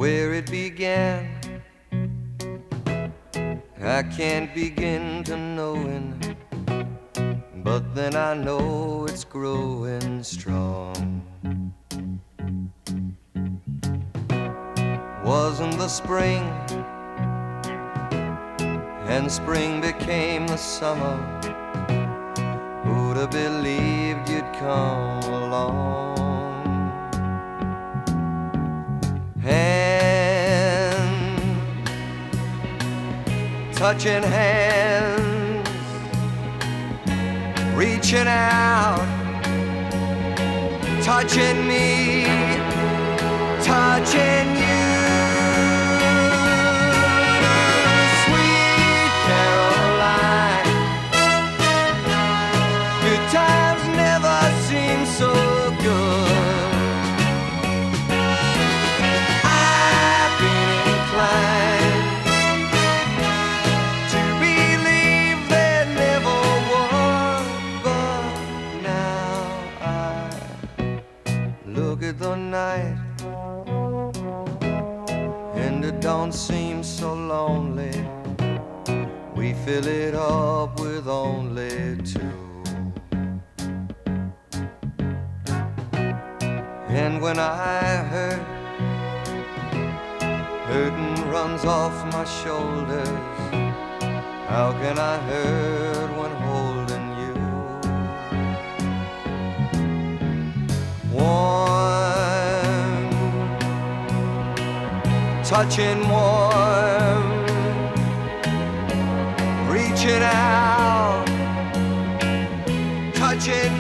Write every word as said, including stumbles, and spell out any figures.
where it began. I can't begin to knowing, but then I know it's growing strong. Wasn't the spring, and spring became the summer. Who'd have believed you'd come along? Hand, touching hands, reaching out, touching me, touching you. Sweet Caroline, good times never seem so good. I've been inclined to believe there never was, but now I look at the night and it don't seem so lonely. We fill it up with only two. And when I hurt, hurting runs off my shoulders. How can I hurt when holding you? Warm, touching warm, reaching out, touching